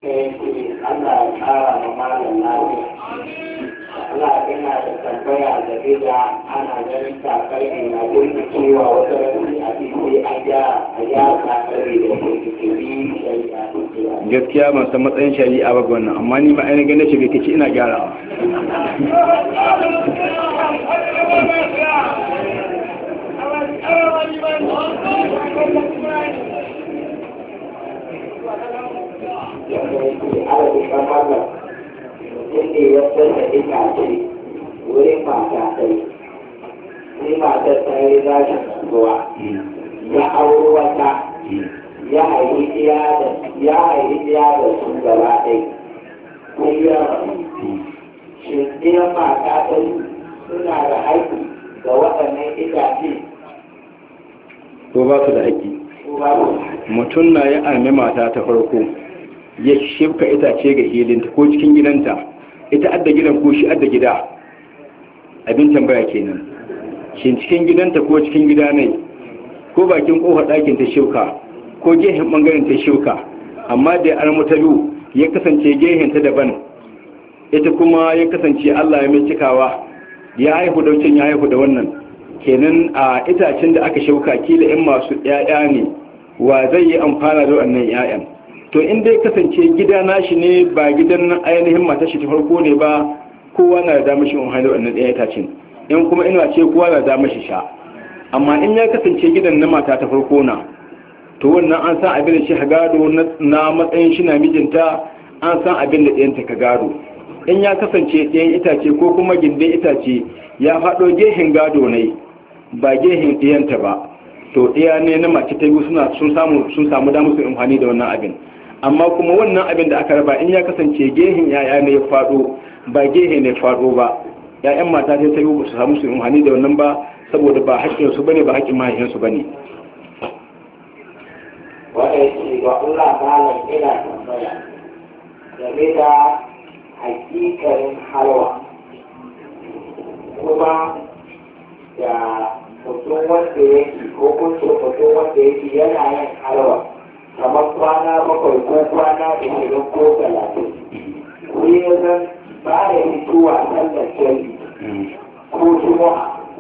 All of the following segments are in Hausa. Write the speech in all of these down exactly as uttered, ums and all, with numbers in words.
Allah ya ƙara ma malam lafiya. Allah ina da tambaya game da ana ganin takalmi na gudu cewa wata rafi a cikin a gyara a gyara takalmi da ke cikin shari'a. Gaskiya ban san matsayin shari'a ba wannan, amma ni ma ainihin ganin shi bai kace ina gyarawa. inda ya sassa itace wurin mata ɗai sai matar ta yi rashin zuwa ya auri wata ya haifi ɗiya da su gaba ɗai sai ya shi ɗiyan mata ɗai suna da haƙƙi ga waɗannan itace ko ba su da haƙƙi. Mutum na ya armi mata ta farko ya shifka itace ga hilinta ko cikin gidanta, ita adda gidan ko shi adda gida, abin tambaya kenan. Shin cikin gidanta ko cikin gida ne, ko bakin kofar ɗakin ta shifka ko gehen ɓangaren ta shifka, amma da ya armu ta biyu ya kasance gehen ta daban, ita kuma ya kasance Allah ya mai cikawa ya haihu da wancan ya haihu da wannan, kenan a itacen da aka shifka kila in masu ƴaƴa ne wa zai yi amfana da wannan ƴaƴan. To in dai kasance gida nashi ne ba gidan ainihin matar shi ta farko ne ba, kowa na da damar shi umar da wannan ɗaya itacen, in kuma ina ce kowa na da damar shi sha. Amma in ya kasance gidan na mata ta farko na, to wannan an san abin da shi gado na matsayin shi na mijinta, an san abin da ɗayanta ka gado. In ya kasance ɗayan itace ko kuma gindin itace ya faɗo gehen gado ne ba gehen ɗayanta ba, to ɗaya ne na mace ta biyu suna sun samu sun samu damar su amfani da wannan abin. Amma kuma wannan abin da aka raba in ya kasance gehen yaya ne ya faɗo ba gehe ne faɗo ba, ya'yan mata sai sai ba su samu su amfani da wannan ba, saboda ba haƙƙin su bane ba haƙƙin mahaifin su bane. Wanda yake ga Allah malam ina tambaya game da hakikarin halwa, kuma da mutum wanda yake ko kunce mutum wanda yake yana yin halwa kamar kwana bakwai ko kwana ishirin ko talatin, ko ya zan ba da fitowa sallar jari ko juma'a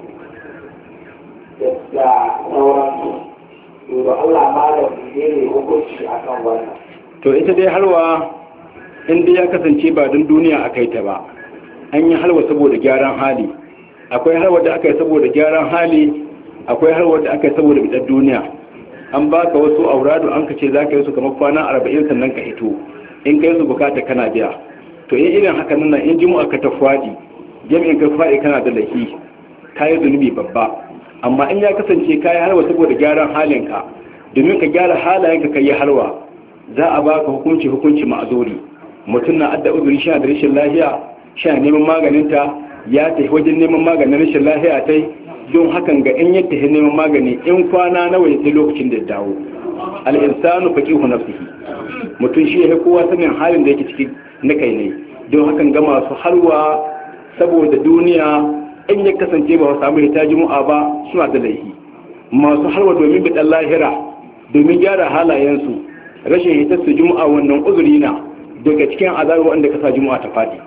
da sauransu. To da Allah malam ne ne hukunci akan wannan. To ita dai halwa in dai ya kasance ba don duniya aka yi ta ba, an yi halwa saboda gyaran hali. Akwai halwa da aka yi saboda gyaran hali, akwai halwa da aka yi saboda bitar duniya. An baka wasu auradu an kace za ka yi su kamar kwana arba'in sannan ka hito, in ka yi su bukata kana biya. To in irin haka nan in jimu'a ka ta faɗi, jami'in ka faɗi kana da laifi, ka yi zunubi babba. Amma in ya kasance ka yi halwa saboda gyaran halinka, domin ka gyara halayenka ka yi halwa, za a baka hukunci hukunci ma'azuri. Mutum na adda uzuri shi da rashin lafiya, shi neman maganinta, ya tafi wajen neman maganin rashin lafiya ta yi, don hakan ga in yadda ya neman magani in kwana nawa ya lokacin da dawo. Al'insanu faqihu nafsihi, mutum shi ya kowa sanin halin da yake ciki na kai ne, don hakan ga masu halwa saboda duniya in ya kasance ba samu hita jumu'a ba suna da laifi. Masu halwa domin bidan lahira, domin gyara halayensu, rashin hitar su jumu'a wannan uzuri na daga cikin azabi wanda ka sa jumu'a ta fadi.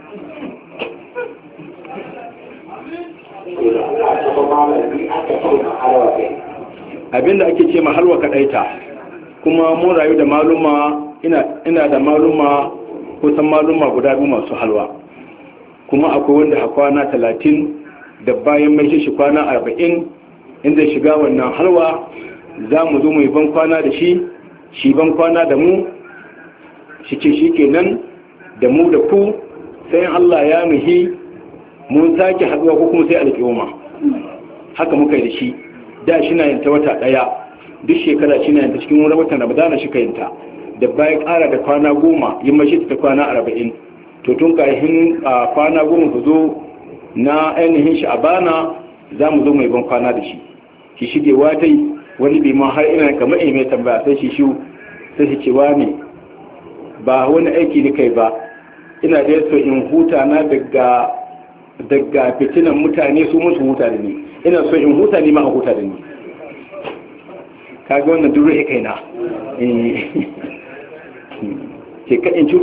Abinda ake ce ma halwa kadaita, kuma mun rayu da maluma, ina ina da maluma kusan maluma guda biyu masu halwa, kuma akwai wanda a kwana talatin da bayan mai shi kwana arba'in inda shiga wannan halwa za mu zo mu yi ban kwana da shi, shi ban kwana da mu, shi ce shi kenan da mu da ku, sai Allah ya nuhi mun sake haɗuwa ko kuma sai alƙiyoma. Haka muka yi da shi, da shi na yanta wata ɗaya, duk shekara shi na yanta cikin wani watan Ramadana shi ka yanta, da bayan ƙara da kwana goma yin mashi ta kwana arba'in. To tun kayan kwana goma ku zo na ainihin shi a bana za mu zo mai ban kwana da shi. Shi shige watai wani bi ma har ina kamar mai tambaya sai shi shi sai shi cewa ne ba wani aiki ni kai ba, ina da so in huta na daga daga fitinan mutane su musu huta da ni, ina so in huta ni ma a huta da ni. Kaga wannan duk rai kaina eh ke ka in